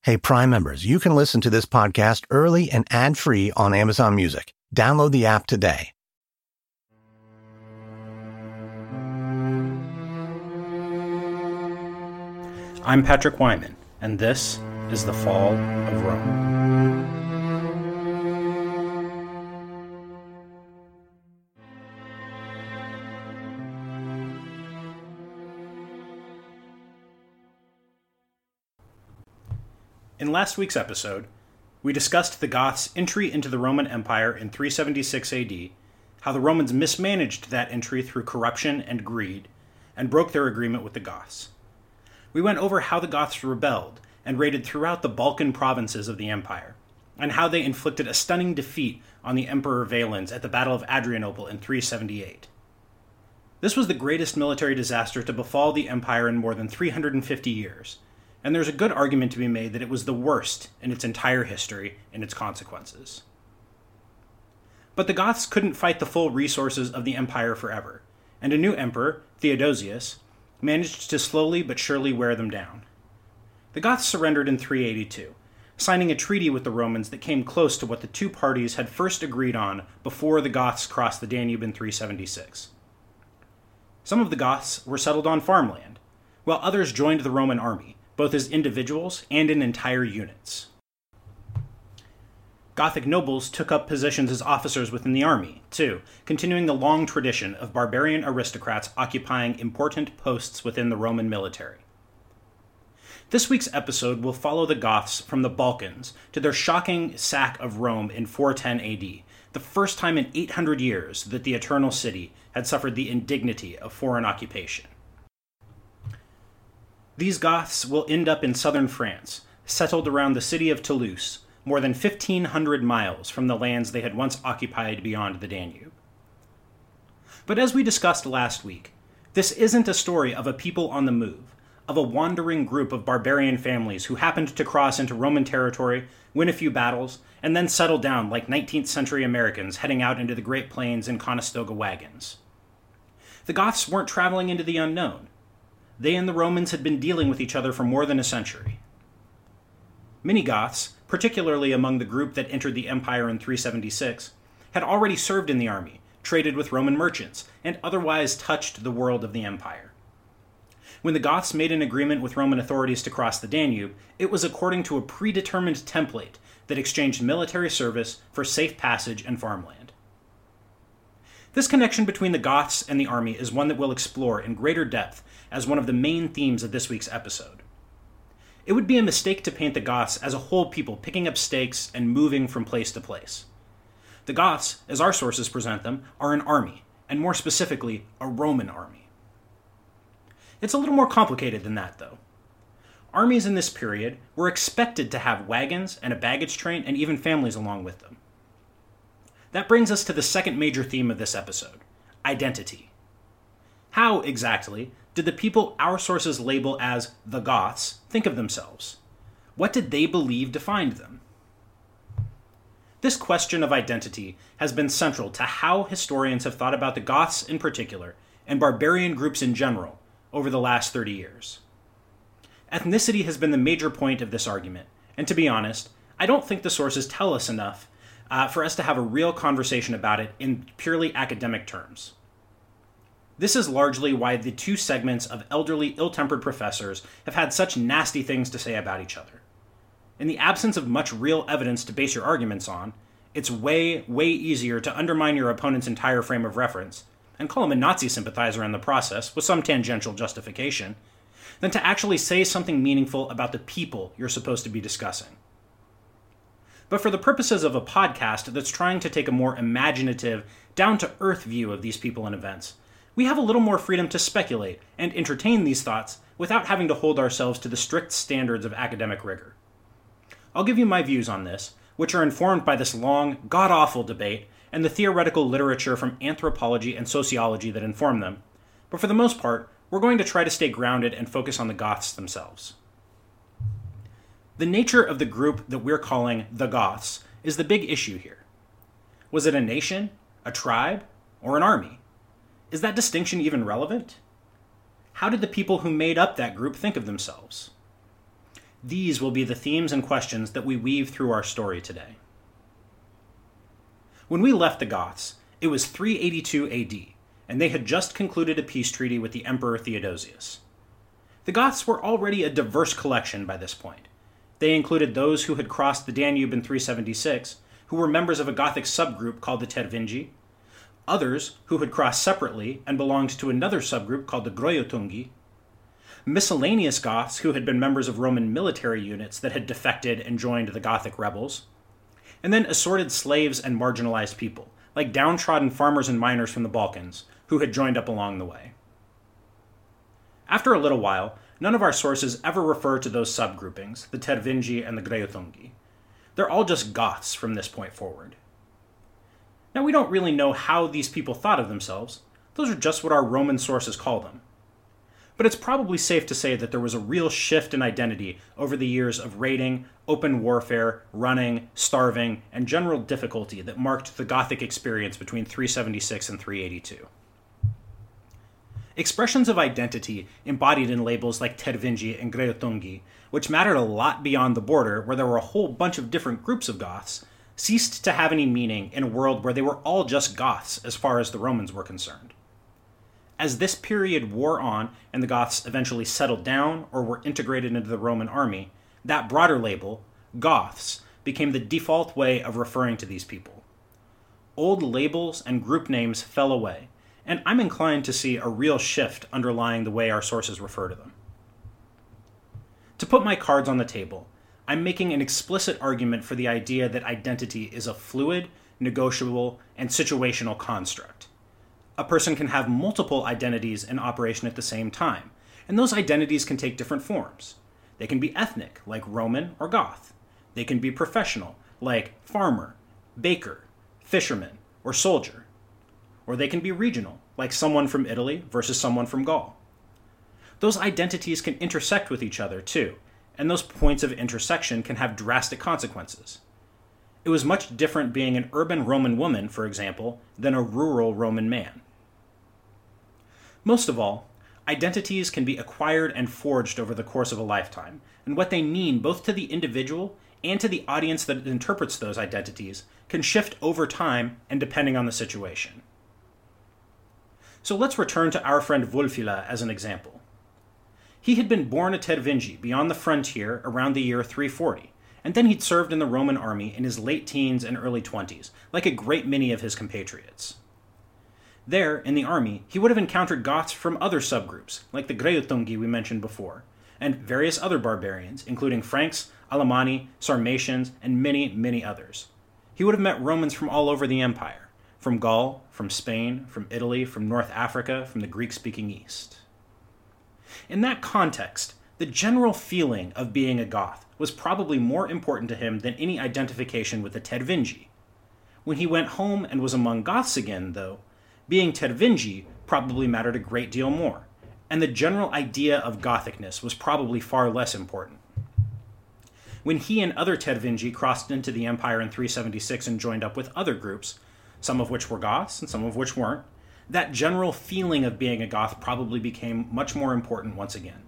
Hey, Prime members, you can listen to this podcast early and ad-free on Amazon Music. Download the app today. I'm Patrick Wyman, and this is The Fall of Rome. In last week's episode, we discussed the Goths' entry into the Roman Empire in 376 AD, how the Romans mismanaged that entry through corruption and greed, and broke their agreement with the Goths. We went over how the Goths rebelled and raided throughout the Balkan provinces of the empire, and how they inflicted a stunning defeat on the Emperor Valens at the Battle of Adrianople in 378. This was the greatest military disaster to befall the empire in more than 350 years, and there's a good argument to be made that it was the worst in its entire history in its consequences. But the Goths couldn't fight the full resources of the empire forever, and a new emperor, Theodosius, managed to slowly but surely wear them down. The Goths surrendered in 382, signing a treaty with the Romans that came close to what the two parties had first agreed on before the Goths crossed the Danube in 376. Some of the Goths were settled on farmland, while others joined the Roman army, both as individuals and in entire units. Gothic nobles took up positions as officers within the army, too, continuing the long tradition of barbarian aristocrats occupying important posts within the Roman military. This week's episode will follow the Goths from the Balkans to their shocking sack of Rome in 410 AD, the first time in 800 years that the Eternal City had suffered the indignity of foreign occupation. These Goths will end up in southern France, settled around the city of Toulouse, more than 1,500 miles from the lands they had once occupied beyond the Danube. But as we discussed last week, this isn't a story of a people on the move, of a wandering group of barbarian families who happened to cross into Roman territory, win a few battles, and then settle down like 19th century Americans heading out into the Great Plains in Conestoga wagons. The Goths weren't traveling into the unknown. They and the Romans had been dealing with each other for more than a century. Many Goths, particularly among the group that entered the empire in 376, had already served in the army, traded with Roman merchants, and otherwise touched the world of the empire. When the Goths made an agreement with Roman authorities to cross the Danube, it was according to a predetermined template that exchanged military service for safe passage and farmland. This connection between the Goths and the army is one that we'll explore in greater depth as one of the main themes of this week's episode. It would be a mistake to paint the Goths as a whole people picking up stakes and moving from place to place. The Goths, as our sources present them, are an army, and more specifically, a Roman army. It's a little more complicated than that, though. Armies in this period were expected to have wagons and a baggage train and even families along with them. That brings us to the second major theme of this episode: identity. How, exactly, did the people our sources label as the Goths think of themselves? What did they believe defined them? This question of identity has been central to how historians have thought about the Goths in particular, and barbarian groups in general, over the last 30 years. Ethnicity has been the major point of this argument, and to be honest, I don't think the sources tell us enough for us to have a real conversation about it in purely academic terms. This is largely why the two segments of elderly, ill-tempered professors have had such nasty things to say about each other. In the absence of much real evidence to base your arguments on, it's way, way easier to undermine your opponent's entire frame of reference, and call him a Nazi sympathizer in the process, with some tangential justification, than to actually say something meaningful about the people you're supposed to be discussing. But for the purposes of a podcast that's trying to take a more imaginative, down-to-earth view of these people and events, we have a little more freedom to speculate and entertain these thoughts without having to hold ourselves to the strict standards of academic rigor. I'll give you my views on this, which are informed by this long, god-awful debate and the theoretical literature from anthropology and sociology that inform them, but for the most part, we're going to try to stay grounded and focus on the Goths themselves. The nature of the group that we're calling the Goths is the big issue here. Was it a nation, a tribe, or an army? Is that distinction even relevant? How did the people who made up that group think of themselves? These will be the themes and questions that we weave through our story today. When we left the Goths, it was 382 AD, and they had just concluded a peace treaty with the Emperor Theodosius. The Goths were already a diverse collection by this point. They included those who had crossed the Danube in 376, who were members of a Gothic subgroup called the Tervingi, others who had crossed separately and belonged to another subgroup called the Greutungi, miscellaneous Goths who had been members of Roman military units that had defected and joined the Gothic rebels, and then assorted slaves and marginalized people, like downtrodden farmers and miners from the Balkans, who had joined up along the way. After a little while, none of our sources ever refer to those subgroupings, the Tervingi and the Greutungi. They're all just Goths from this point forward. Now, we don't really know how these people thought of themselves. Those are just what our Roman sources call them. But it's probably safe to say that there was a real shift in identity over the years of raiding, open warfare, running, starving, and general difficulty that marked the Gothic experience between 376 and 382. Expressions of identity embodied in labels like Tervingi and Greutungi, which mattered a lot beyond the border where there were a whole bunch of different groups of Goths, ceased to have any meaning in a world where they were all just Goths as far as the Romans were concerned. As this period wore on and the Goths eventually settled down or were integrated into the Roman army, that broader label, Goths, became the default way of referring to these people. Old labels and group names fell away, and I'm inclined to see a real shift underlying the way our sources refer to them. To put my cards on the table, I'm making an explicit argument for the idea that identity is a fluid, negotiable, and situational construct. A person can have multiple identities in operation at the same time, and those identities can take different forms. They can be ethnic, like Roman or Goth. They can be professional, like farmer, baker, fisherman, or soldier. Or they can be regional, like someone from Italy versus someone from Gaul. Those identities can intersect with each other, too, and those points of intersection can have drastic consequences. It was much different being an urban Roman woman, for example, than a rural Roman man. Most of all, identities can be acquired and forged over the course of a lifetime, and what they mean both to the individual and to the audience that interprets those identities can shift over time and depending on the situation. So let's return to our friend Wulfila as an example. He had been born a Tervingi beyond the frontier around the year 340, and then he'd served in the Roman army in his late teens and early 20s, like a great many of his compatriots. There, in the army, he would have encountered Goths from other subgroups, like the Greutungi we mentioned before, and various other barbarians, including Franks, Alemanni, Sarmatians, and many, many others. He would have met Romans from all over the empire, from Gaul, from Spain, from Italy, from North Africa, from the Greek-speaking East. In that context, the general feeling of being a Goth was probably more important to him than any identification with the Tervingi. When he went home and was among Goths again, though, being Tervingi probably mattered a great deal more, and the general idea of Gothicness was probably far less important. When he and other Tervingi crossed into the empire in 376 and joined up with other groups, some of which were Goths and some of which weren't, that general feeling of being a Goth probably became much more important once again.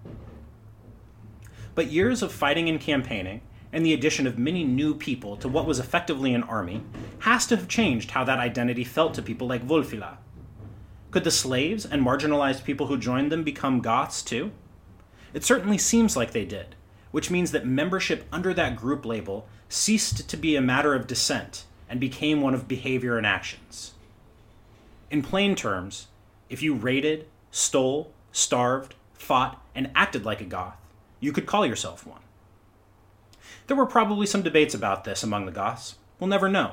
But years of fighting and campaigning, and the addition of many new people to what was effectively an army, has to have changed how that identity felt to people like Wulfila. Could the slaves and marginalized people who joined them become Goths too? It certainly seems like they did, which means that membership under that group label ceased to be a matter of descent and became one of behavior and actions. In plain terms, if you raided, stole, starved, fought, and acted like a Goth, you could call yourself one. There were probably some debates about this among the Goths. We'll never know.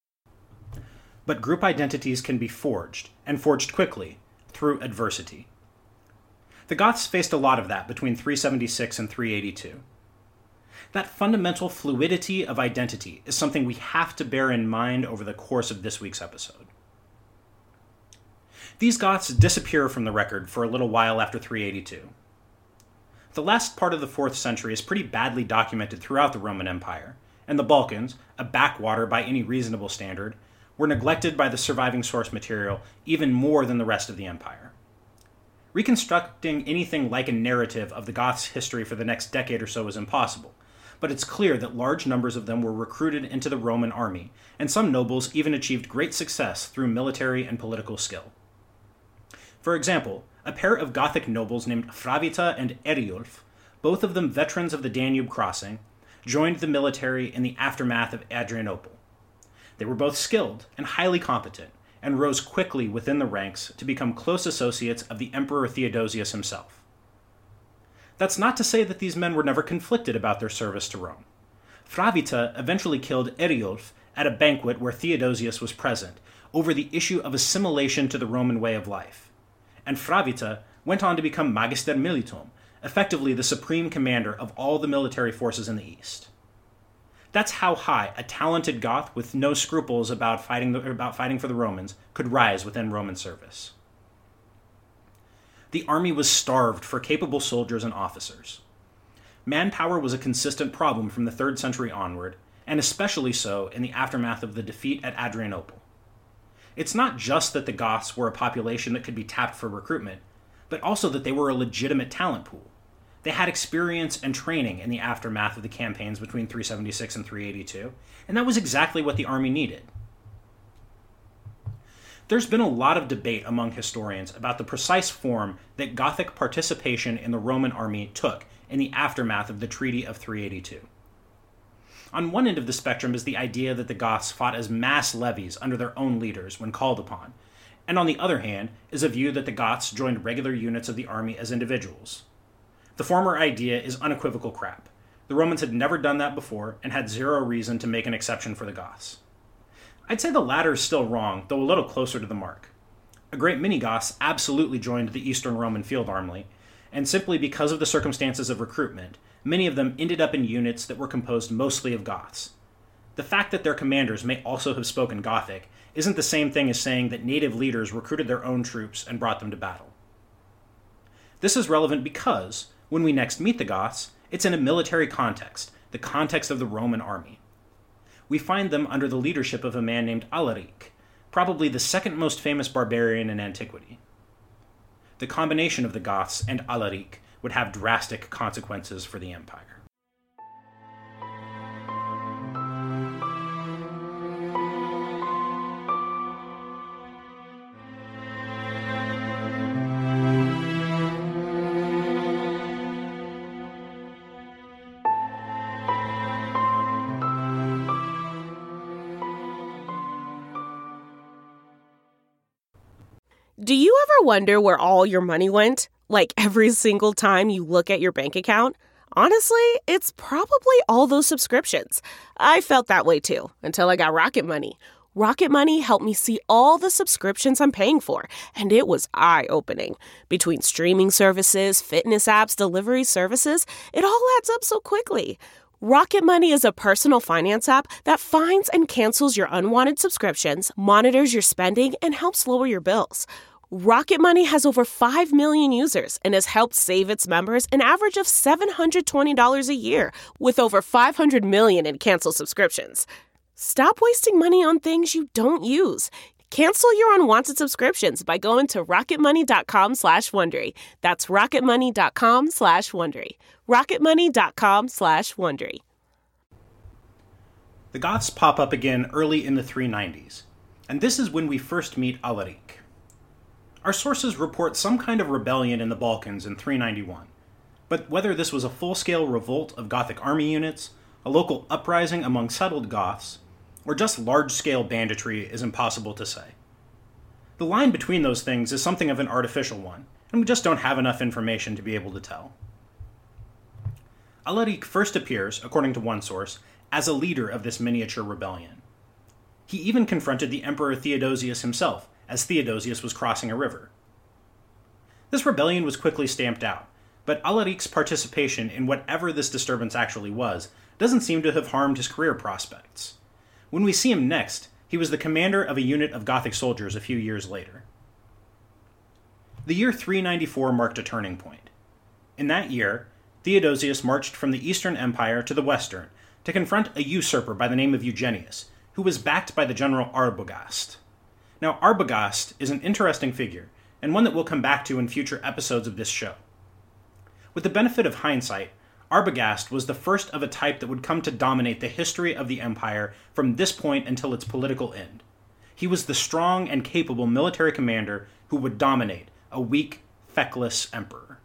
But group identities can be forged, and forged quickly, through adversity. The Goths faced a lot of that between 376 and 382. That fundamental fluidity of identity is something we have to bear in mind over the course of this week's episode. These Goths disappear from the record for a little while after 382. The last part of the 4th century is pretty badly documented throughout the Roman Empire, and the Balkans, a backwater by any reasonable standard, were neglected by the surviving source material even more than the rest of the empire. Reconstructing anything like a narrative of the Goths' history for the next decade or so is impossible, but it's clear that large numbers of them were recruited into the Roman army, and some nobles even achieved great success through military and political skill. For example, a pair of Gothic nobles named Fravita and Eriulf, both of them veterans of the Danube crossing, joined the military in the aftermath of Adrianople. They were both skilled and highly competent, and rose quickly within the ranks to become close associates of the Emperor Theodosius himself. That's not to say that these men were never conflicted about their service to Rome. Fravita eventually killed Eriulf at a banquet where Theodosius was present over the issue of assimilation to the Roman way of life, and Fravita went on to become Magister Militum, effectively the supreme commander of all the military forces in the East. That's how high a talented Goth with no scruples about fighting for the Romans could rise within Roman service. The army was starved for capable soldiers and officers. Manpower was a consistent problem from the 3rd century onward, and especially so in the aftermath of the defeat at Adrianople. It's not just that the Goths were a population that could be tapped for recruitment, but also that they were a legitimate talent pool. They had experience and training in the aftermath of the campaigns between 376 and 382, and that was exactly what the army needed. There's been a lot of debate among historians about the precise form that Gothic participation in the Roman army took in the aftermath of the Treaty of 382. On one end of the spectrum is the idea that the Goths fought as mass levies under their own leaders when called upon, and on the other hand is a view that the Goths joined regular units of the army as individuals. The former idea is unequivocal crap. The Romans had never done that before and had zero reason to make an exception for the Goths. I'd say the latter is still wrong, though a little closer to the mark. A great many Goths absolutely joined the Eastern Roman field army, and simply because of the circumstances of recruitment, many of them ended up in units that were composed mostly of Goths. The fact that their commanders may also have spoken Gothic isn't the same thing as saying that native leaders recruited their own troops and brought them to battle. This is relevant because, when we next meet the Goths, it's in a military context, the context of the Roman army. We find them under the leadership of a man named Alaric, probably the second most famous barbarian in antiquity. The combination of the Goths and Alaric would have drastic consequences for the empire. Do you ever wonder where all your money went? Like every single time you look at your bank account? Honestly, it's probably all those subscriptions. I felt that way too, until I got Rocket Money. Rocket Money helped me see all the subscriptions I'm paying for, and it was eye-opening. Between streaming services, fitness apps, delivery services, it all adds up so quickly. Rocket Money is a personal finance app that finds and cancels your unwanted subscriptions, monitors your spending, and helps lower your bills. Rocket Money has over 5 million users and has helped save its members an average of $720 a year, with over 500 million in canceled subscriptions. Stop wasting money on things you don't use. Cancel your unwanted subscriptions by going to rocketmoney.com/Wondery. That's rocketmoney.com/Wondery. rocketmoney.com/Wondery. The Goths pop up again early in the 390s, and this is when we first meet Alaric. Our sources report some kind of rebellion in the Balkans in 391, but whether this was a full-scale revolt of Gothic army units, a local uprising among settled Goths, or just large-scale banditry is impossible to say. The line between those things is something of an artificial one, and we just don't have enough information to be able to tell. Alaric first appears, according to one source, as a leader of this miniature rebellion. He even confronted the Emperor Theodosius himself, as Theodosius was crossing a river. This rebellion was quickly stamped out, but Alaric's participation in whatever this disturbance actually was doesn't seem to have harmed his career prospects. When we see him next, he was the commander of a unit of Gothic soldiers a few years later. The year 394 marked a turning point. In that year, Theodosius marched from the Eastern Empire to the Western to confront a usurper by the name of Eugenius, who was backed by the general Arbogast. Now, Arbogast is an interesting figure and one that we'll come back to in future episodes of this show. With the benefit of hindsight, Arbogast was the first of a type that would come to dominate the history of the empire from this point until its political end. He was the strong and capable military commander who would dominate a weak, feckless emperor.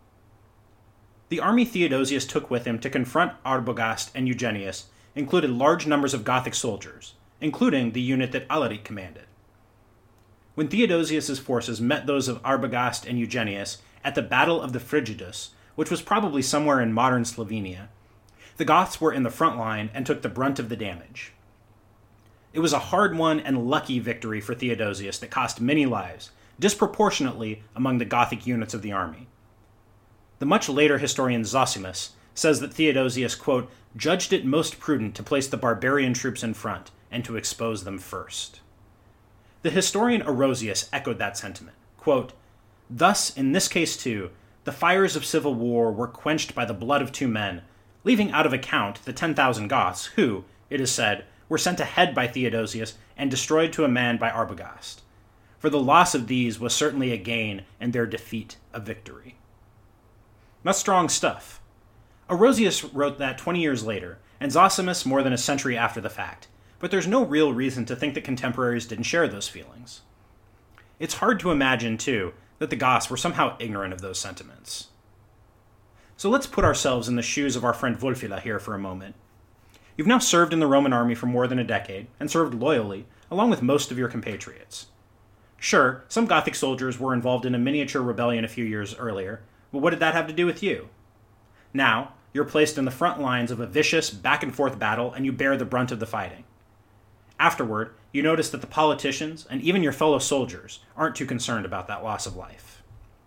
The army Theodosius took with him to confront Arbogast and Eugenius included large numbers of Gothic soldiers, including the unit that Alaric commanded. When Theodosius's forces met those of Arbogast and Eugenius at the Battle of the Frigidus, which was probably somewhere in modern Slovenia, the Goths were in the front line and took the brunt of the damage. It was a hard-won and lucky victory for Theodosius that cost many lives, disproportionately among the Gothic units of the army. The much later historian Zosimus says that Theodosius, quote, judged it most prudent to place the barbarian troops in front and to expose them first. The historian Orosius echoed that sentiment, quote, thus, in this case too, the fires of civil war were quenched by the blood of 2 men, leaving out of account the 10,000 Goths who, it is said, were sent ahead by Theodosius and destroyed to a man by Arbogast. For the loss of these was certainly a gain and their defeat a victory. That's strong stuff. Orosius wrote that 20 years later, and Zosimus more than a century after the fact, but there's no real reason to think that contemporaries didn't share those feelings. It's hard to imagine, too, that the Goths were somehow ignorant of those sentiments. So let's put ourselves in the shoes of our friend Wulfila here for a moment. You've now served in the Roman army for more than a decade, and served loyally, along with most of your compatriots. Sure, some Gothic soldiers were involved in a miniature rebellion a few years earlier, but what did that have to do with you? Now, you're placed in the front lines of a vicious, back-and-forth battle, and you bear the brunt of the fighting. Afterward, you notice that the politicians, and even your fellow soldiers, aren't too concerned about that loss of life.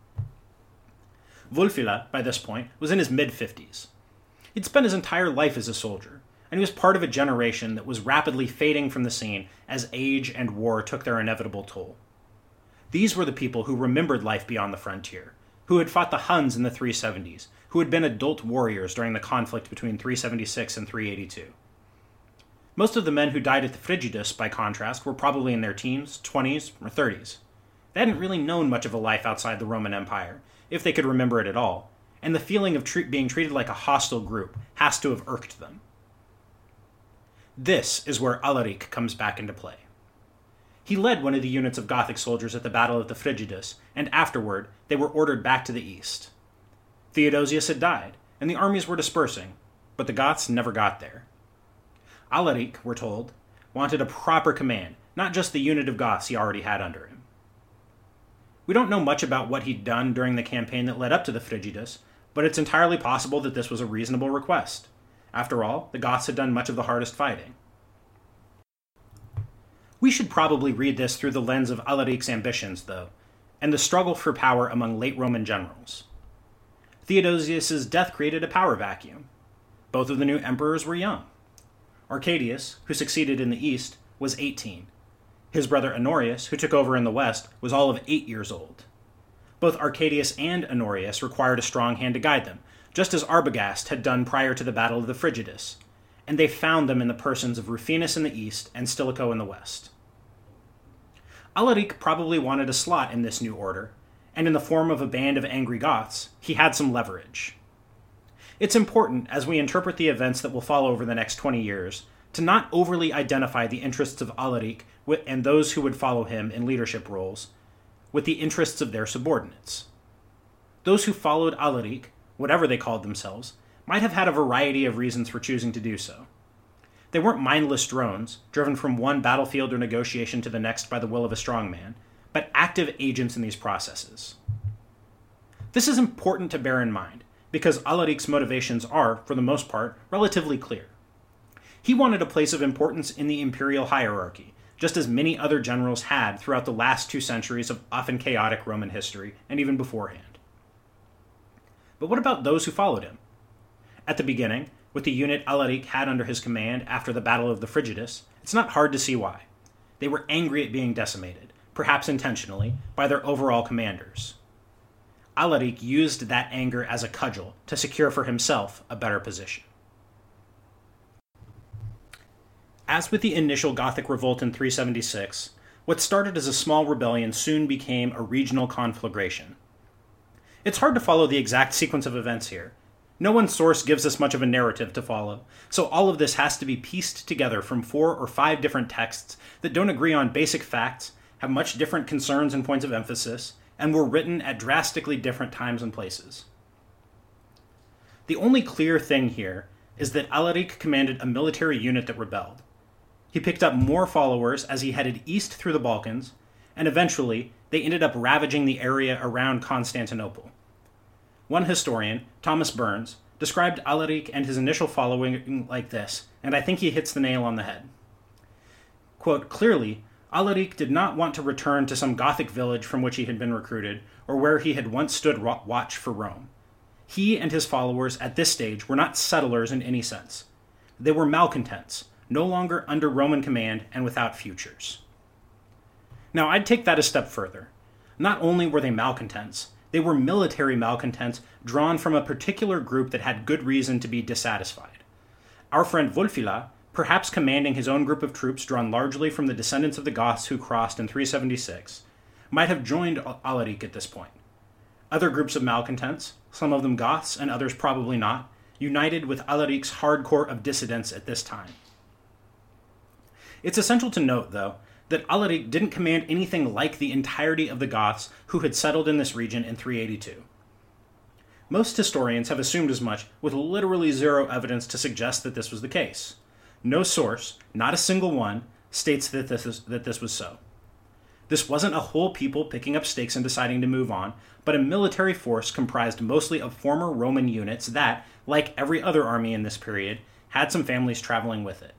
Wulfila, by this point, was in his mid-50s. He'd spent his entire life as a soldier, and he was part of a generation that was rapidly fading from the scene as age and war took their inevitable toll. These were the people who remembered life beyond the frontier, who had fought the Huns in the 370s, who had been adult warriors during the conflict between 376 and 382. Most of the men who died at the Frigidus, by contrast, were probably in their teens, 20s, or 30s. They hadn't really known much of a life outside the Roman Empire, if they could remember it at all, and the feeling of being treated like a hostile group has to have irked them. This is where Alaric comes back into play. He led one of the units of Gothic soldiers at the Battle of the Frigidus, and afterward they were ordered back to the east. Theodosius had died, and the armies were dispersing, but the Goths never got there. Alaric, we're told, wanted a proper command, not just the unit of Goths he already had under him. We don't know much about what he'd done during the campaign that led up to the Frigidus, but it's entirely possible that this was a reasonable request. After all, the Goths had done much of the hardest fighting. We should probably read this through the lens of Alaric's ambitions, though, and the struggle for power among late Roman generals. Theodosius' death created a power vacuum. Both of the new emperors were young. Arcadius, who succeeded in the east, was 18. His brother Honorius, who took over in the west, was all of 8 years old. Both Arcadius and Honorius required a strong hand to guide them, just as Arbogast had done prior to the Battle of the Frigidus, and they found them in the persons of Rufinus in the east and Stilicho in the west. Alaric probably wanted a slot in this new order, and in the form of a band of angry Goths, he had some leverage. It's important, as we interpret the events that will follow over the next 20 years, to not overly identify the interests of Alaric and those who would follow him in leadership roles with the interests of their subordinates. Those who followed Alaric, whatever they called themselves, might have had a variety of reasons for choosing to do so. They weren't mindless drones, driven from one battlefield or negotiation to the next by the will of a strong man, but active agents in these processes. This is important to bear in mind, because Alaric's motivations are, for the most part, relatively clear. He wanted a place of importance in the imperial hierarchy, just as many other generals had throughout the last 2 centuries of often chaotic Roman history, and even beforehand. But what about those who followed him? At the beginning, with the unit Alaric had under his command after the Battle of the Frigidus, it's not hard to see why. They were angry at being decimated, perhaps intentionally, by their overall commanders. Alaric used that anger as a cudgel to secure for himself a better position. As with the initial Gothic revolt in 376, What started as a small rebellion soon became a regional conflagration. It's hard to follow the exact sequence of events here. No one source gives us much of a narrative to follow, so all of this has to be pieced together from 4 or 5 different texts that don't agree on basic facts, have much different concerns and points of emphasis, and were written at drastically different times and places. The only clear thing here is that Alaric commanded a military unit that rebelled. He picked up more followers as he headed east through the Balkans, and eventually they ended up ravaging the area around Constantinople. One historian, Thomas Burns, described Alaric and his initial following like this, and I think he hits the nail on the head. Quote, "Clearly, Alaric did not want to return to some Gothic village from which he had been recruited, or where he had once stood watch for Rome. He and his followers at this stage were not settlers in any sense. They were malcontents, no longer under Roman command and without futures." Now, I'd take that a step further. Not only were they malcontents, they were military malcontents drawn from a particular group that had good reason to be dissatisfied. Our friend Wulfila, perhaps commanding his own group of troops drawn largely from the descendants of the Goths who crossed in 376, might have joined Alaric at this point. Other groups of malcontents, some of them Goths and others probably not, united with Alaric's hardcore of dissidents at this time. It's essential to note, though, that Alaric didn't command anything like the entirety of the Goths who had settled in this region in 382. Most historians have assumed as much, with literally zero evidence to suggest that this was the case. No source, not a single one, states that this was so. This wasn't a whole people picking up stakes and deciding to move on, but a military force comprised mostly of former Roman units that, like every other army in this period, had some families traveling with it.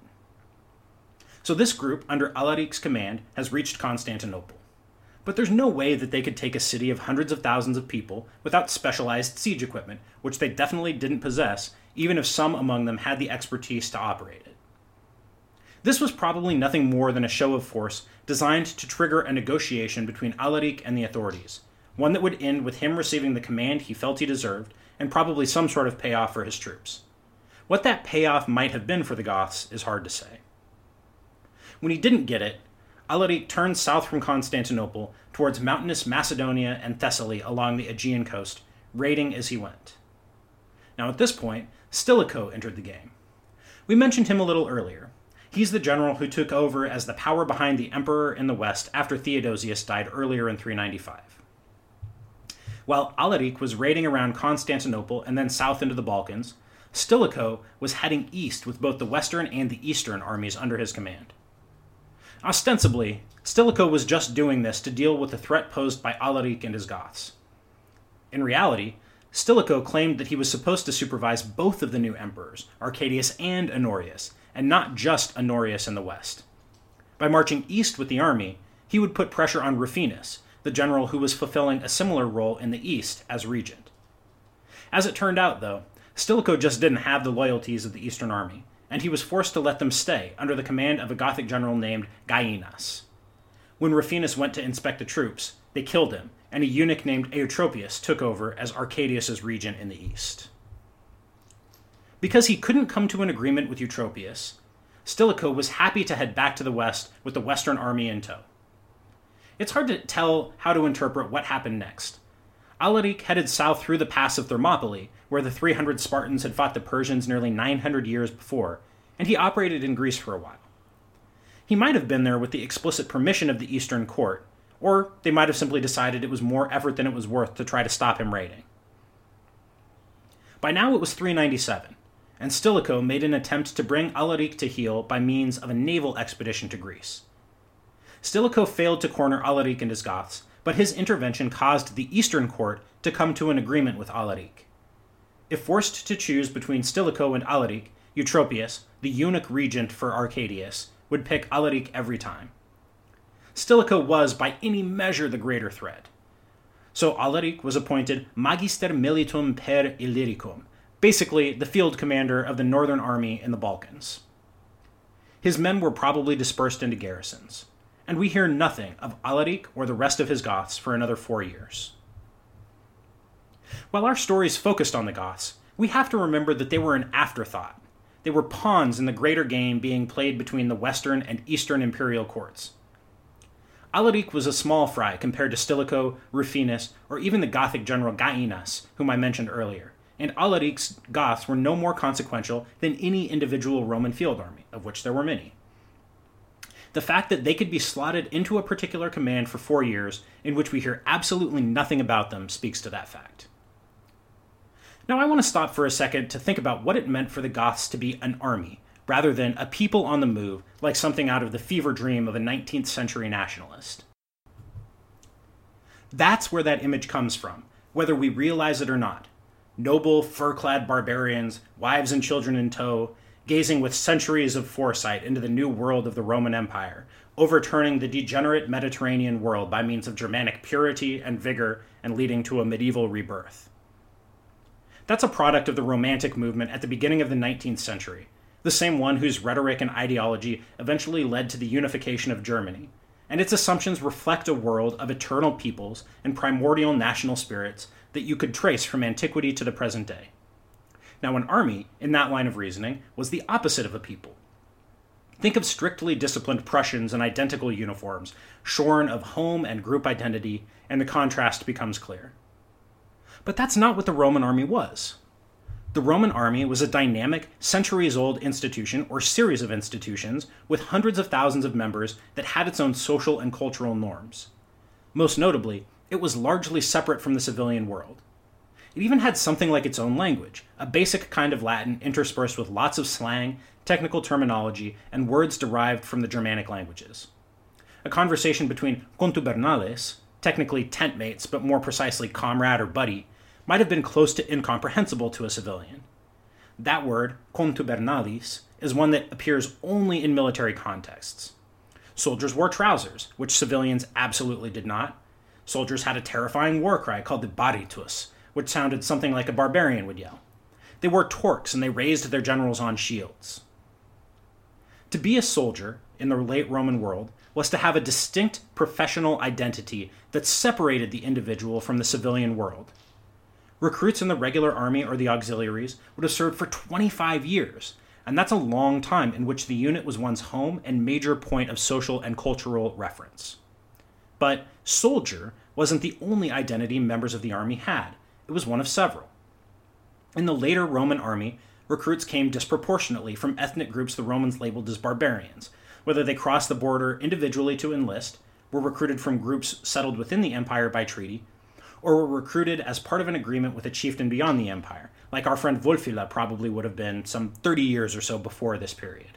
So this group, under Alaric's command, has reached Constantinople. But there's no way that they could take a city of hundreds of thousands of people without specialized siege equipment, which they definitely didn't possess, even if some among them had the expertise to operate it. This was probably nothing more than a show of force designed to trigger a negotiation between Alaric and the authorities, one that would end with him receiving the command he felt he deserved, and probably some sort of payoff for his troops. What that payoff might have been for the Goths is hard to say. When he didn't get it, Alaric turned south from Constantinople towards mountainous Macedonia and Thessaly along the Aegean coast, raiding as he went. Now at this point, Stilicho entered the game. We mentioned him a little earlier. He's the general who took over as the power behind the emperor in the west after Theodosius died earlier in 395. While Alaric was raiding around Constantinople and then south into the Balkans, Stilicho was heading east with both the western and the eastern armies under his command. Ostensibly, Stilicho was just doing this to deal with the threat posed by Alaric and his Goths. In reality, Stilicho claimed that he was supposed to supervise both of the new emperors, Arcadius and Honorius, and not just Honorius in the west. By marching east with the army, he would put pressure on Rufinus, the general who was fulfilling a similar role in the east as regent. As it turned out, though, Stilicho just didn't have the loyalties of the eastern army, and he was forced to let them stay under the command of a Gothic general named Gainas. When Rufinus went to inspect the troops, they killed him, and a eunuch named Eutropius took over as Arcadius' regent in the east. Because he couldn't come to an agreement with Eutropius, Stilicho was happy to head back to the west with the western army in tow. It's hard to tell how to interpret what happened next. Alaric headed south through the pass of Thermopylae, where the 300 Spartans had fought the Persians nearly 900 years before, and he operated in Greece for a while. He might have been there with the explicit permission of the Eastern court, or they might have simply decided it was more effort than it was worth to try to stop him raiding. By now it was 397, and Stilicho made an attempt to bring Alaric to heel by means of a naval expedition to Greece. Stilicho failed to corner Alaric and his Goths, but his intervention caused the Eastern court to come to an agreement with Alaric. If forced to choose between Stilicho and Alaric, Eutropius, the eunuch regent for Arcadius, would pick Alaric every time. Stilicho was by any measure the greater threat. So Alaric was appointed Magister Militum per Illyricum, basically the field commander of the northern army in the Balkans. His men were probably dispersed into garrisons, and we hear nothing of Alaric or the rest of his Goths for another 4 years. While our stories focused on the Goths, we have to remember that they were an afterthought. They were pawns in the greater game being played between the Western and Eastern imperial courts. Alaric was a small fry compared to Stilicho, Rufinus, or even the Gothic general Gainas, whom I mentioned earlier, and Alaric's Goths were no more consequential than any individual Roman field army, of which there were many. The fact that they could be slotted into a particular command for 4 years, in which we hear absolutely nothing about them, speaks to that fact. Now I want to stop for a second to think about what it meant for the Goths to be an army, rather than a people on the move, like something out of the fever dream of a 19th century nationalist. That's where that image comes from, whether we realize it or not. Noble, fur-clad barbarians, wives and children in tow, gazing with centuries of foresight into the new world of the Roman Empire, overturning the degenerate Mediterranean world by means of Germanic purity and vigor and leading to a medieval rebirth. That's a product of the Romantic movement at the beginning of the 19th century, the same one whose rhetoric and ideology eventually led to the unification of Germany, and its assumptions reflect a world of eternal peoples and primordial national spirits that you could trace from antiquity to the present day. Now, an army, in that line of reasoning, was the opposite of a people. Think of strictly disciplined Prussians in identical uniforms, shorn of home and group identity, and the contrast becomes clear. But that's not what the Roman army was. The Roman army was a dynamic, centuries-old institution or series of institutions with hundreds of thousands of members that had its own social and cultural norms. Most notably, it was largely separate from the civilian world. It even had something like its own language, a basic kind of Latin interspersed with lots of slang, technical terminology, and words derived from the Germanic languages. A conversation between contubernales, technically tent mates but more precisely comrade or buddy, might have been close to incomprehensible to a civilian. That word, contubernalis, is one that appears only in military contexts. Soldiers wore trousers, which civilians absolutely did not. Soldiers had a terrifying war cry called the baritus, which sounded something like a barbarian would yell. They wore torques and they raised their generals on shields. To be a soldier in the late Roman world was to have a distinct professional identity that separated the individual from the civilian world. Recruits in the regular army or the auxiliaries would have served for 25 years, and that's a long time in which the unit was one's home and major point of social and cultural reference. But soldier wasn't the only identity members of the army had. It was one of several. In the later Roman army, recruits came disproportionately from ethnic groups the Romans labeled as barbarians, whether they crossed the border individually to enlist, were recruited from groups settled within the empire by treaty, or were recruited as part of an agreement with a chieftain beyond the empire, like our friend Wulfila probably would have been some 30 years or so before this period.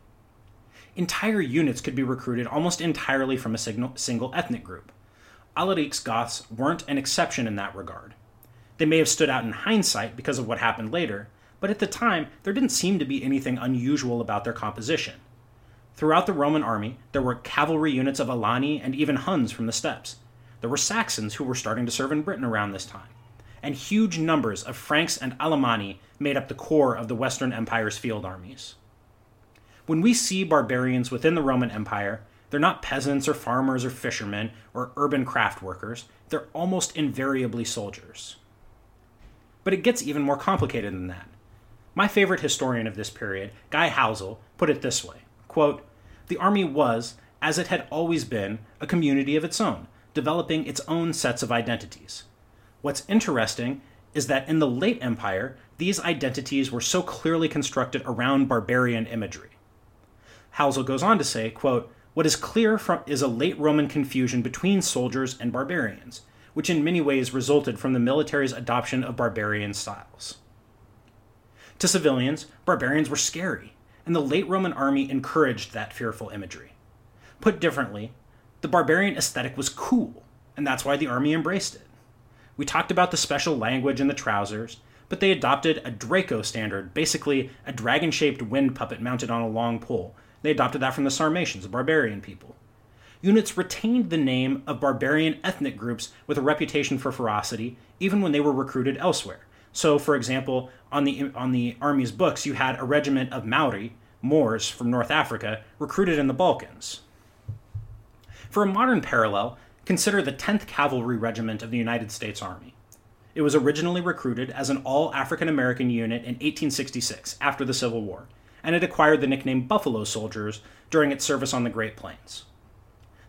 Entire units could be recruited almost entirely from a single ethnic group. Alaric's Goths weren't an exception in that regard. They may have stood out in hindsight because of what happened later, but at the time, there didn't seem to be anything unusual about their composition. Throughout the Roman army, there were cavalry units of Alani and even Huns from the steppes. There were Saxons who were starting to serve in Britain around this time, and huge numbers of Franks and Alemanni made up the core of the Western Empire's field armies. When we see barbarians within the Roman Empire, they're not peasants or farmers or fishermen or urban craft workers, they're almost invariably soldiers. But it gets even more complicated than that. My favorite historian of this period, Guy Housel, put it this way, quote, "The army was, as it had always been, a community of its own, developing its own sets of identities. What's interesting is that in the late empire, these identities were so clearly constructed around barbarian imagery." Housel goes on to say, quote, "What is clear is a late Roman confusion between soldiers and barbarians, which in many ways resulted from the military's adoption of barbarian styles." To civilians, barbarians were scary, and the late Roman army encouraged that fearful imagery. Put differently, the barbarian aesthetic was cool, and that's why the army embraced it. We talked about the special language in the trousers, but they adopted a Draco standard, basically a dragon-shaped wind puppet mounted on a long pole. They adopted that from the Sarmatians, a barbarian people. Units retained the name of barbarian ethnic groups with a reputation for ferocity, even when they were recruited elsewhere. So, for example, on the army's books, you had a regiment of Maori, Moors from North Africa, recruited in the Balkans. For a modern parallel, consider the 10th Cavalry Regiment of the United States Army. It was originally recruited as an all-African-American unit in 1866, after the Civil War, and it acquired the nickname Buffalo Soldiers during its service on the Great Plains.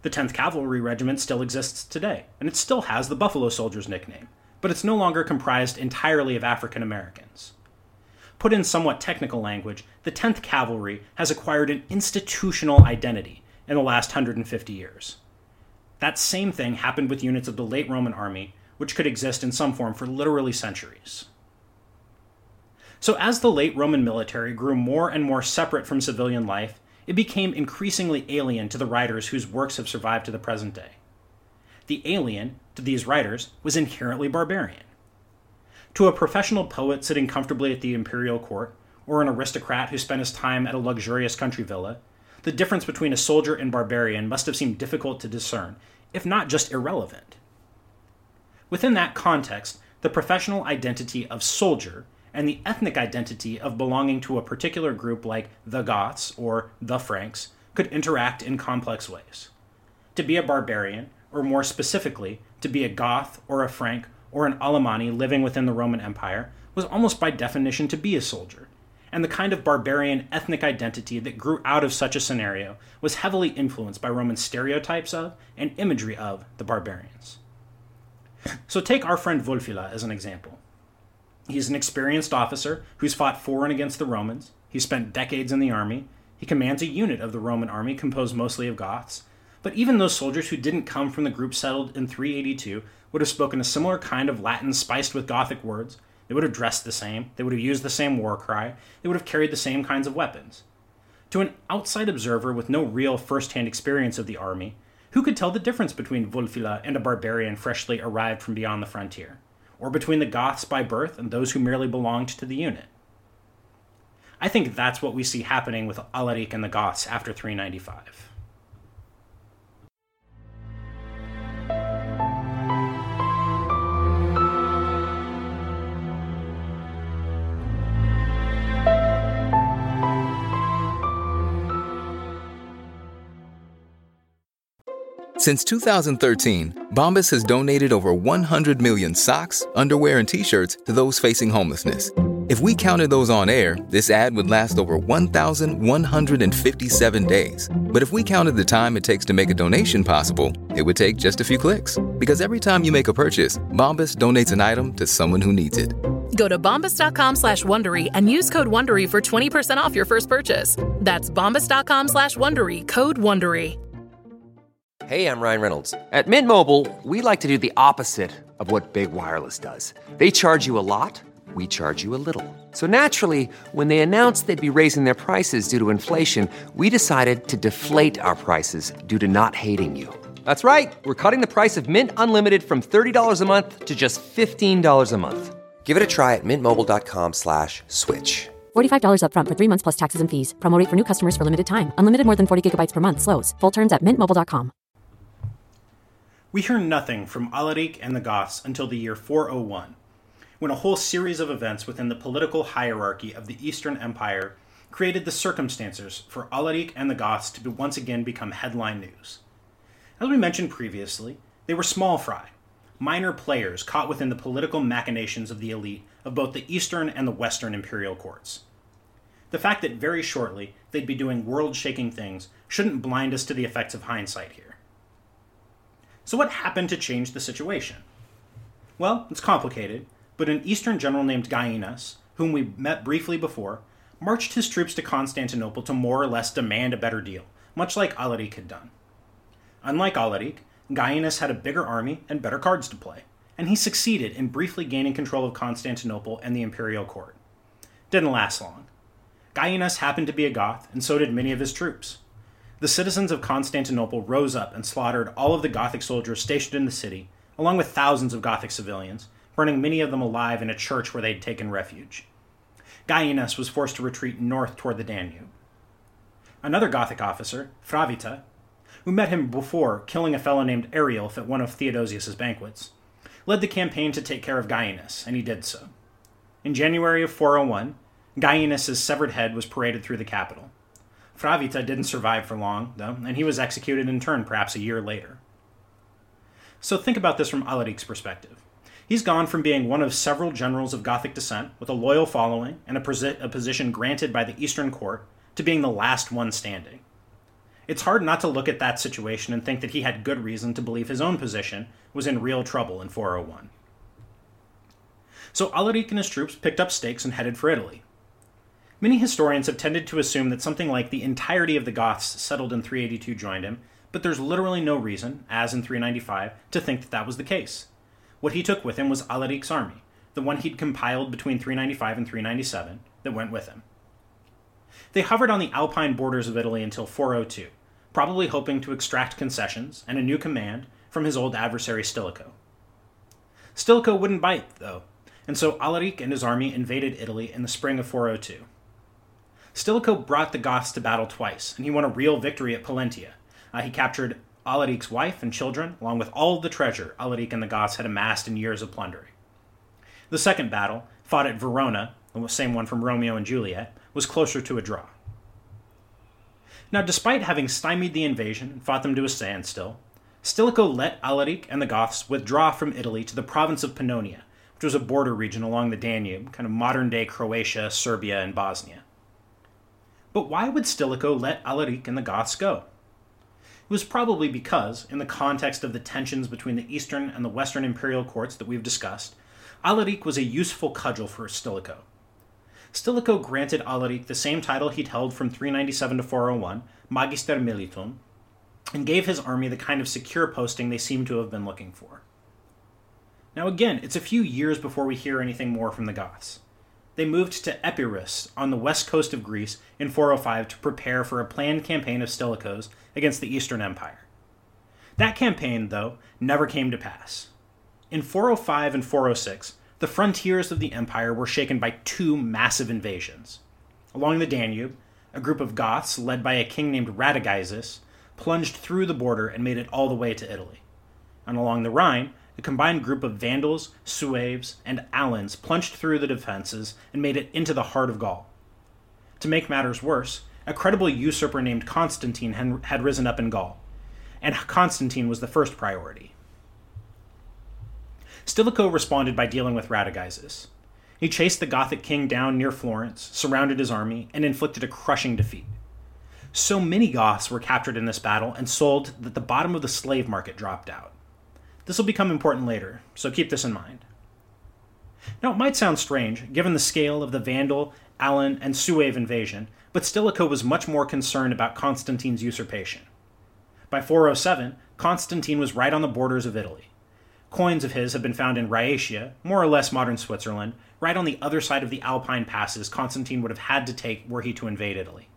The 10th Cavalry Regiment still exists today, and it still has the Buffalo Soldiers nickname, but it's no longer comprised entirely of African Americans. Put in somewhat technical language, the 10th Cavalry has acquired an institutional identity in the last 150 years. That same thing happened with units of the late Roman army, which could exist in some form for literally centuries. So as the late Roman military grew more and more separate from civilian life, it became increasingly alien to the writers whose works have survived to the present day. The alien, to these writers, was inherently barbarian. To a professional poet sitting comfortably at the imperial court, or an aristocrat who spent his time at a luxurious country villa, the difference between a soldier and barbarian must have seemed difficult to discern, if not just irrelevant. Within that context, the professional identity of soldier and the ethnic identity of belonging to a particular group like the Goths or the Franks could interact in complex ways. To be a barbarian, or more specifically, to be a Goth or a Frank or an Alemanni living within the Roman Empire, was almost by definition to be a soldier, and the kind of barbarian ethnic identity that grew out of such a scenario was heavily influenced by Roman stereotypes of and imagery of the barbarians. So take our friend Wulfila as an example. He's an experienced officer who's fought for and against the Romans. He spent decades in the army. He commands a unit of the Roman army composed mostly of Goths. But even those soldiers who didn't come from the group settled in 382 would have spoken a similar kind of Latin spiced with Gothic words. They would have dressed the same. They would have used the same war cry. They would have carried the same kinds of weapons. To an outside observer with no real first-hand experience of the army, who could tell the difference between Wulfila and a barbarian freshly arrived from beyond the frontier? Or between the Goths by birth and those who merely belonged to the unit? I think that's what we see happening with Alaric and the Goths after 395. Since 2013, Bombas has donated over 100 million socks, underwear, and T-shirts to those facing homelessness. If we counted those on air, this ad would last over 1,157 days. But if we counted the time it takes to make a donation possible, it would take just a few clicks. Because every time you make a purchase, Bombas donates an item to someone who needs it. Go to bombas.com/Wondery and use code WONDERY for 20% off your first purchase. That's bombas.com/Wondery, code WONDERY. Hey, I'm Ryan Reynolds. At Mint Mobile, we like to do the opposite of what Big Wireless does. They charge you a lot, we charge you a little. So naturally, when they announced they'd be raising their prices due to inflation, we decided to deflate our prices due to not hating you. That's right. We're cutting the price of Mint Unlimited from $30 a month to just $15 a month. Give it a try at mintmobile.com/switch. $45 up front for 3 months plus taxes and fees. Promo rate for new customers for limited time. Unlimited more than 40 gigabytes per month slows. Full terms at mintmobile.com. We hear nothing from Alaric and the Goths until the year 401, when a whole series of events within the political hierarchy of the Eastern Empire created the circumstances for Alaric and the Goths to once again become headline news. As we mentioned previously, they were small fry, minor players caught within the political machinations of the elite of both the Eastern and the Western imperial courts. The fact that very shortly they'd be doing world-shaking things shouldn't blind us to the effects of hindsight here. So what happened to change the situation? Well, it's complicated, but an Eastern general named Gainas, whom we met briefly before, marched his troops to Constantinople to more or less demand a better deal, much like Alaric had done. Unlike Alaric, Gainas had a bigger army and better cards to play, and he succeeded in briefly gaining control of Constantinople and the imperial court. Didn't last long. Gainas happened to be a Goth, and so did many of his troops. The citizens of Constantinople rose up and slaughtered all of the Gothic soldiers stationed in the city, along with thousands of Gothic civilians, burning many of them alive in a church where they'd taken refuge. Gainas was forced to retreat north toward the Danube. Another Gothic officer, Fravitta, who met him before killing a fellow named Ariulf at one of Theodosius's banquets, led the campaign to take care of Gainas, and he did so. In January of 401, Gainas' severed head was paraded through the capital. Fravitta didn't survive for long, though, and he was executed in turn perhaps a year later. So think about this from Alaric's perspective. He's gone from being one of several generals of Gothic descent with a loyal following and a position granted by the Eastern court to being the last one standing. It's hard not to look at that situation and think that he had good reason to believe his own position was in real trouble in 401. So Alaric and his troops picked up stakes and headed for Italy. Many historians have tended to assume that something like the entirety of the Goths settled in 382 joined him, but there's literally no reason, as in 395, to think that that was the case. What he took with him was Alaric's army, the one he'd compiled between 395 and 397, that went with him. They hovered on the Alpine borders of Italy until 402, probably hoping to extract concessions and a new command from his old adversary Stilicho. Stilicho wouldn't bite, though, and so Alaric and his army invaded Italy in the spring of 402. Stilicho brought the Goths to battle twice, and he won a real victory at Pollentia. He captured Alaric's wife and children, along with all of the treasure Alaric and the Goths had amassed in years of plundering. The second battle, fought at Verona, the same one from Romeo and Juliet, was closer to a draw. Now, despite having stymied the invasion and fought them to a standstill, Stilicho let Alaric and the Goths withdraw from Italy to the province of Pannonia, which was a border region along the Danube, kind of modern-day Croatia, Serbia, and Bosnia. But why would Stilicho let Alaric and the Goths go? It was probably because, in the context of the tensions between the Eastern and the Western imperial courts that we've discussed, Alaric was a useful cudgel for Stilicho. Stilicho granted Alaric the same title he'd held from 397 to 401, Magister Militum, and gave his army the kind of secure posting they seem to have been looking for. Now again, it's a few years before we hear anything more from the Goths. They moved to Epirus on the west coast of Greece in 405 to prepare for a planned campaign of Stilicho's against the Eastern Empire. That campaign, though, never came to pass. In 405 and 406, the frontiers of the empire were shaken by two massive invasions. Along the Danube, a group of Goths, led by a king named Radagaisus, plunged through the border and made it all the way to Italy. And along the Rhine, a combined group of Vandals, Sueves, and Alans plunged through the defenses and made it into the heart of Gaul. To make matters worse, a credible usurper named Constantine had risen up in Gaul, and Constantine was the first priority. Stilicho responded by dealing with Radagaisus. He chased the Gothic king down near Florence, surrounded his army, and inflicted a crushing defeat. So many Goths were captured in this battle and sold that the bottom of the slave market dropped out. This will become important later, so keep this in mind. Now, it might sound strange, given the scale of the Vandal, Alan, and Suev invasion, but Stilicho was much more concerned about Constantine's usurpation. By 407, Constantine was right on the borders of Italy. Coins of his had been found in Rhaetia, more or less modern Switzerland, right on the other side of the Alpine passes Constantine would have had to take were he to invade Italy.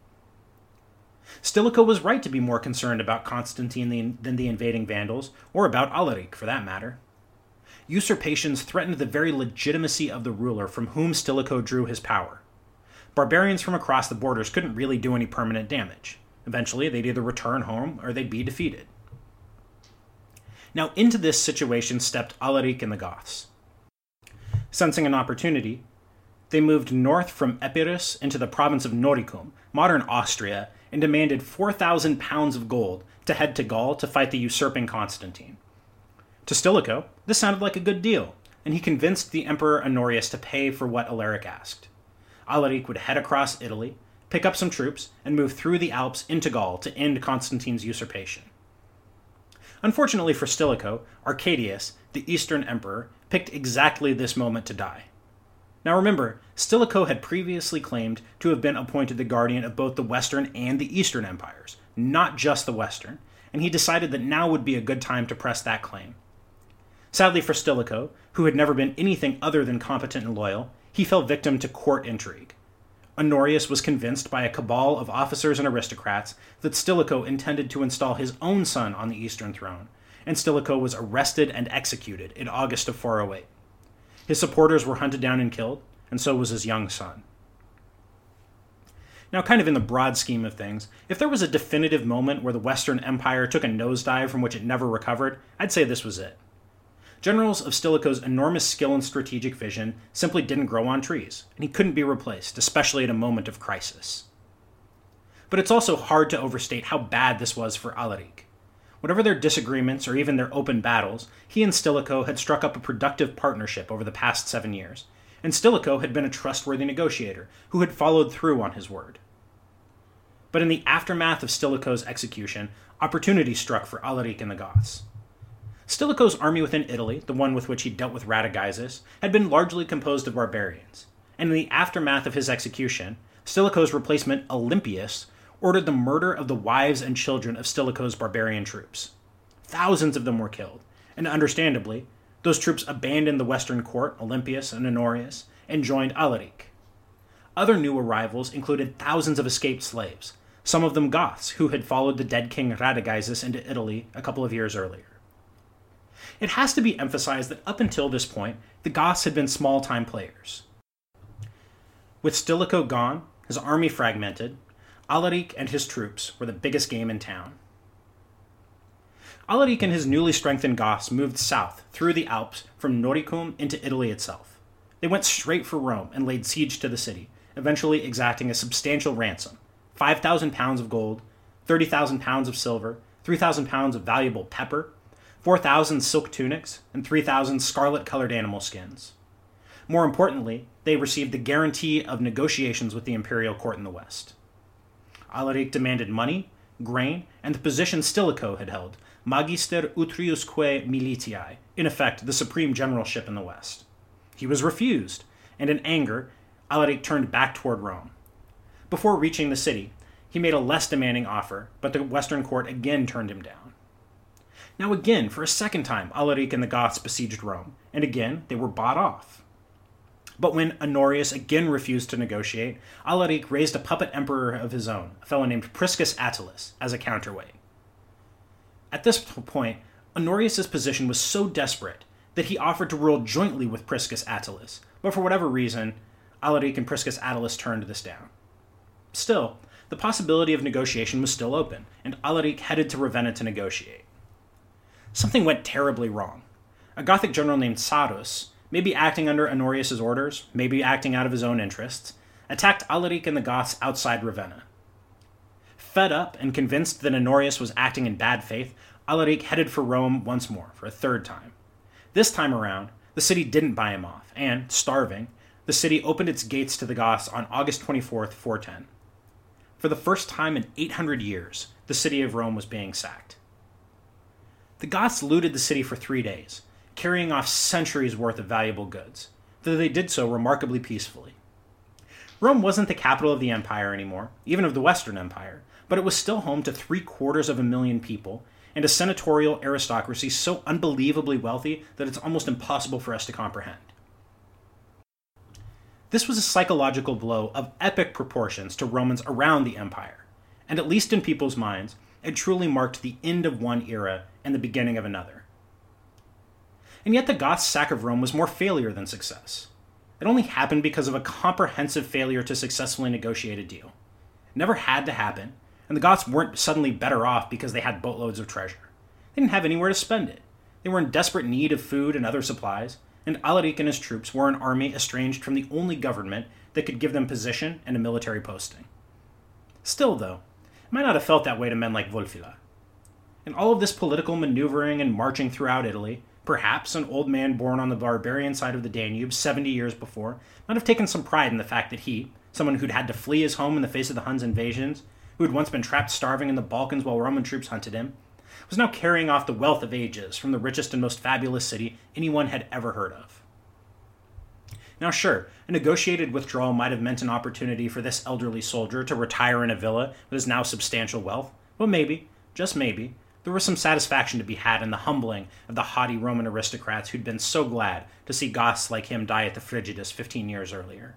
Stilicho was right to be more concerned about Constantine than the invading Vandals, or about Alaric, for that matter. Usurpations threatened the very legitimacy of the ruler from whom Stilicho drew his power. Barbarians from across the borders couldn't really do any permanent damage. Eventually, they'd either return home or they'd be defeated. Now, into this situation stepped Alaric and the Goths. Sensing an opportunity, they moved north from Epirus into the province of Noricum, modern Austria, and demanded 4,000 pounds of gold to head to Gaul to fight the usurping Constantine. To Stilicho, this sounded like a good deal, and he convinced the Emperor Honorius to pay for what Alaric asked. Alaric would head across Italy, pick up some troops, and move through the Alps into Gaul to end Constantine's usurpation. Unfortunately for Stilicho, Arcadius, the Eastern Emperor, picked exactly this moment to die. Now remember, Stilicho had previously claimed to have been appointed the guardian of both the Western and the Eastern empires, not just the Western, and he decided that now would be a good time to press that claim. Sadly for Stilicho, who had never been anything other than competent and loyal, he fell victim to court intrigue. Honorius was convinced by a cabal of officers and aristocrats that Stilicho intended to install his own son on the Eastern throne, and Stilicho was arrested and executed in August of 408. His supporters were hunted down and killed, and so was his young son. Now, kind of in the broad scheme of things, if there was a definitive moment where the Western Empire took a nosedive from which it never recovered, I'd say this was it. Generals of Stilicho's enormous skill and strategic vision simply didn't grow on trees, and he couldn't be replaced, especially at a moment of crisis. But it's also hard to overstate how bad this was for Alaric. Whatever their disagreements or even their open battles, he and Stilicho had struck up a productive partnership over the past 7 years, and Stilicho had been a trustworthy negotiator who had followed through on his word. But in the aftermath of Stilicho's execution, opportunity struck for Alaric and the Goths. Stilicho's army within Italy, the one with which he dealt with Radagaisus, had been largely composed of barbarians, and in the aftermath of his execution, Stilicho's replacement, Olympius, ordered the murder of the wives and children of Stilicho's barbarian troops. Thousands of them were killed, and understandably, those troops abandoned the western court, Olympius and Honorius, and joined Alaric. Other new arrivals included thousands of escaped slaves, some of them Goths who had followed the dead king Radagaisus into Italy a couple of years earlier. It has to be emphasized that up until this point, the Goths had been small-time players. With Stilicho gone, his army fragmented, Alaric and his troops were the biggest game in town. Alaric and his newly strengthened Goths moved south through the Alps from Noricum into Italy itself. They went straight for Rome and laid siege to the city, eventually exacting a substantial ransom, 5,000 pounds of gold, 30,000 pounds of silver, 3,000 pounds of valuable pepper, 4,000 silk tunics, and 3,000 scarlet-colored animal skins. More importantly, they received the guarantee of negotiations with the imperial court in the west. Alaric demanded money, grain, and the position Stilicho had held, Magister Utriusque Militiae, in effect the supreme generalship in the west. He was refused, and in anger, Alaric turned back toward Rome. Before reaching the city, he made a less demanding offer, but the western court again turned him down. Now again, for a second time, Alaric and the Goths besieged Rome, and again they were bought off. But when Honorius again refused to negotiate, Alaric raised a puppet emperor of his own, a fellow named Priscus Attalus, as a counterweight. At this point, Honorius' position was so desperate that he offered to rule jointly with Priscus Attalus, but for whatever reason, Alaric and Priscus Attalus turned this down. Still, the possibility of negotiation was still open, and Alaric headed to Ravenna to negotiate. Something went terribly wrong. A Gothic general named Sarus, maybe acting under Honorius' orders, maybe acting out of his own interests, attacked Alaric and the Goths outside Ravenna. Fed up and convinced that Honorius was acting in bad faith, Alaric headed for Rome once more, for a third time. This time around, the city didn't buy him off, and, starving, the city opened its gates to the Goths on August 24th, 410. For the first time in 800 years, the city of Rome was being sacked. The Goths looted the city for 3 days, carrying off centuries' worth of valuable goods, though they did so remarkably peacefully. Rome wasn't the capital of the empire anymore, even of the Western Empire, but it was still home to 750,000 people, and a senatorial aristocracy so unbelievably wealthy that it's almost impossible for us to comprehend. This was a psychological blow of epic proportions to Romans around the empire, and at least in people's minds, it truly marked the end of one era and the beginning of another. And yet the Goths' sack of Rome was more failure than success. It only happened because of a comprehensive failure to successfully negotiate a deal. It never had to happen, and the Goths weren't suddenly better off because they had boatloads of treasure. They didn't have anywhere to spend it. They were in desperate need of food and other supplies, and Alaric and his troops were an army estranged from the only government that could give them position and a military posting. Still, though, it might not have felt that way to men like Wulfila. In all of this political maneuvering and marching throughout Italy, perhaps an old man born on the barbarian side of the Danube 70 years before might have taken some pride in the fact that he, someone who'd had to flee his home in the face of the Huns' invasions, who had once been trapped starving in the Balkans while Roman troops hunted him, was now carrying off the wealth of ages from the richest and most fabulous city anyone had ever heard of. Now sure, a negotiated withdrawal might have meant an opportunity for this elderly soldier to retire in a villa with his now substantial wealth, but maybe, just maybe, there was some satisfaction to be had in the humbling of the haughty Roman aristocrats who'd been so glad to see Goths like him die at the Frigidus 15 years earlier.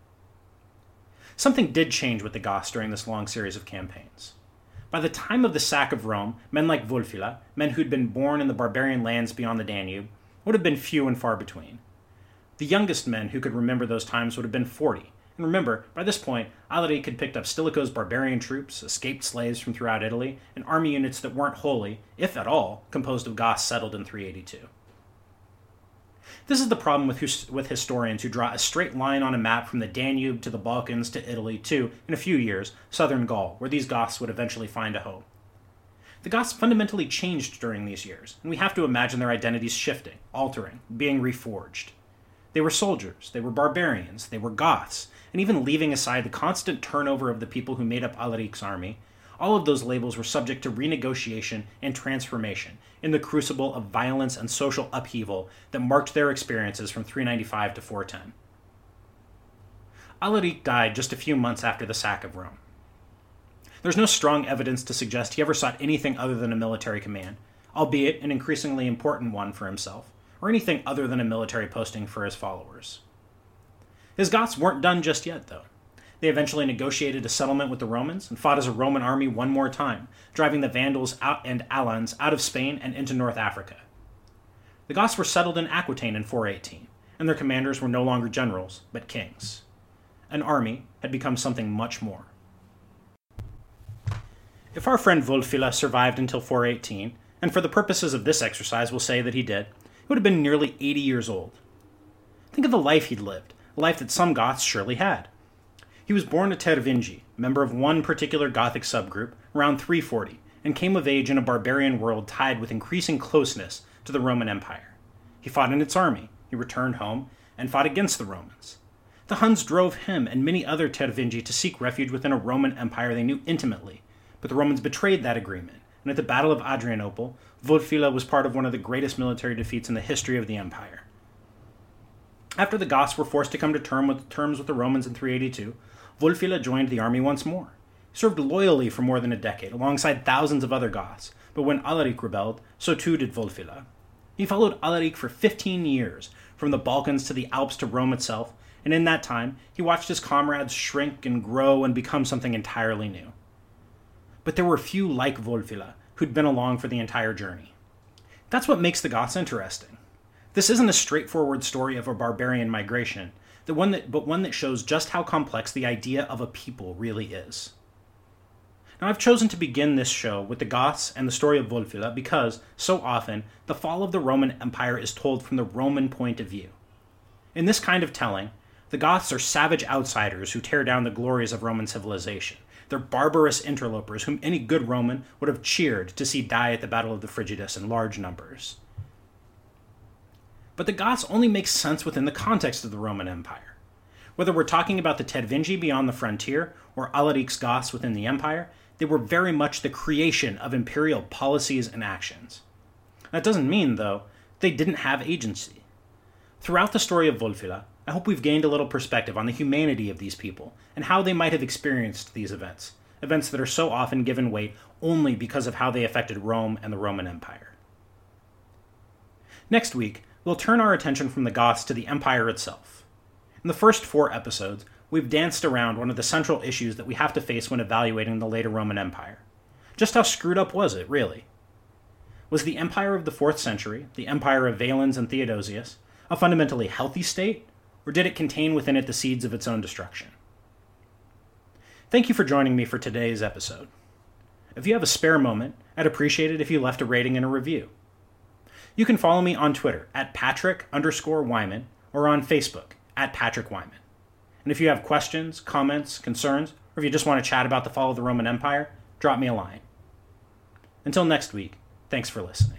Something did change with the Goths during this long series of campaigns. By the time of the sack of Rome, men like Wulfila, men who'd been born in the barbarian lands beyond the Danube, would have been few and far between. The youngest men who could remember those times would have been 40, and remember, by this point, Alaric had picked up Stilicho's barbarian troops, escaped slaves from throughout Italy, and army units that weren't wholly, if at all, composed of Goths settled in 382. This is the problem with historians who draw a straight line on a map from the Danube to the Balkans to Italy to, in a few years, southern Gaul, where these Goths would eventually find a home. The Goths fundamentally changed during these years, and we have to imagine their identities shifting, altering, being reforged. They were soldiers, they were barbarians, they were Goths, and even leaving aside the constant turnover of the people who made up Alaric's army, all of those labels were subject to renegotiation and transformation in the crucible of violence and social upheaval that marked their experiences from 395 to 410. Alaric died just a few months after the sack of Rome. There's no strong evidence to suggest he ever sought anything other than a military command, albeit an increasingly important one for himself, or anything other than a military posting for his followers. His Goths weren't done just yet, though. They eventually negotiated a settlement with the Romans and fought as a Roman army one more time, driving the Vandals and Alans out of Spain and into North Africa. The Goths were settled in Aquitaine in 418, and their commanders were no longer generals, but kings. An army had become something much more. If our friend Wulfila survived until 418, and for the purposes of this exercise we'll say that he did, he would have been nearly 80 years old. Think of the life he'd lived, a life that some Goths surely had. He was born a Tervingi, member of one particular Gothic subgroup, around 340, and came of age in a barbarian world tied with increasing closeness to the Roman Empire. He fought in its army, he returned home, and fought against the Romans. The Huns drove him and many other Tervingi to seek refuge within a Roman Empire they knew intimately, but the Romans betrayed that agreement, and at the Battle of Adrianople, Wulfila was part of one of the greatest military defeats in the history of the empire. After the Goths were forced to come to terms with the Romans in 382, Wulfila joined the army once more. He served loyally for more than a decade, alongside thousands of other Goths, but when Alaric rebelled, so too did Wulfila. He followed Alaric for 15 years, from the Balkans to the Alps to Rome itself, and in that time, he watched his comrades shrink and grow and become something entirely new. But there were few like Wulfila who'd been along for the entire journey. That's what makes the Goths interesting. This isn't a straightforward story of a barbarian migration, but one that shows just how complex the idea of a people really is. Now, I've chosen to begin this show with the Goths and the story of Wulfila because, so often, the fall of the Roman Empire is told from the Roman point of view. In this kind of telling, the Goths are savage outsiders who tear down the glories of Roman civilization. They're barbarous interlopers whom any good Roman would have cheered to see die at the Battle of the Frigidus in large numbers. But the Goths only make sense within the context of the Roman Empire. Whether we're talking about the Tervingi beyond the frontier or Alaric's Goths within the empire, they were very much the creation of imperial policies and actions. That doesn't mean, though, they didn't have agency. Throughout the story of Wulfila, I hope we've gained a little perspective on the humanity of these people and how they might have experienced these events that are so often given weight only because of how they affected Rome and the Roman Empire. Next week, we'll turn our attention from the Goths to the empire itself. In the first 4 episodes, we've danced around one of the central issues that we have to face when evaluating the later Roman Empire. Just how screwed up was it, really? Was the empire of the 4th century, the empire of Valens and Theodosius, a fundamentally healthy state, or did it contain within it the seeds of its own destruction? Thank you for joining me for today's episode. If you have a spare moment, I'd appreciate it if you left a rating and a review. You can follow me on Twitter at Patrick_Wyman or on Facebook at Patrick Wyman. And if you have questions, comments, concerns, or if you just want to chat about the fall of the Roman Empire, drop me a line. Until next week, thanks for listening.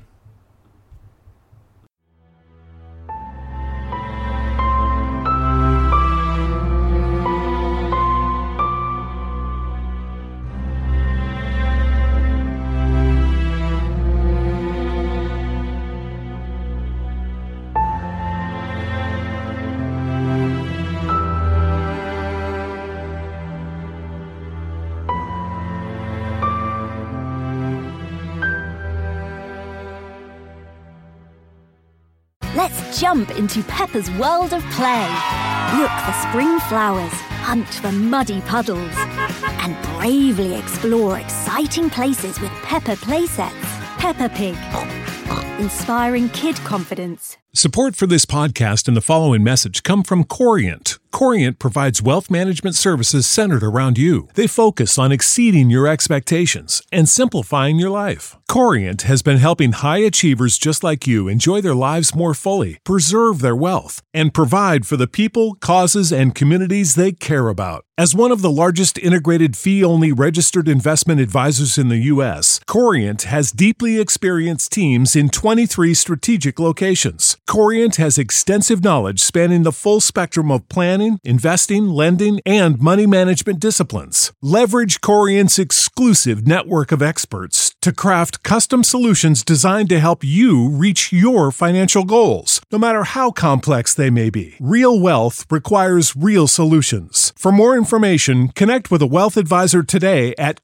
Let's jump into Peppa's world of play. Look for spring flowers, hunt for muddy puddles, and bravely explore exciting places with Peppa playsets. Peppa Pig, inspiring kid confidence. Support for this podcast and the following message come from Corient. Corient provides wealth management services centered around you. They focus on exceeding your expectations and simplifying your life. Corient has been helping high achievers just like you enjoy their lives more fully, preserve their wealth, and provide for the people, causes, and communities they care about. As one of the largest integrated fee-only registered investment advisors in the U.S., Corient has deeply experienced teams in 23 strategic locations. Corient has extensive knowledge spanning the full spectrum of planning, investing, lending, and money management disciplines. Leverage Corient's exclusive network of experts to craft custom solutions designed to help you reach your financial goals, no matter how complex they may be. Real wealth requires real solutions. For more information, connect with a wealth advisor today at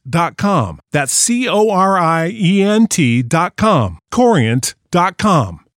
Corient.com. That's Corient.com. Corient.com.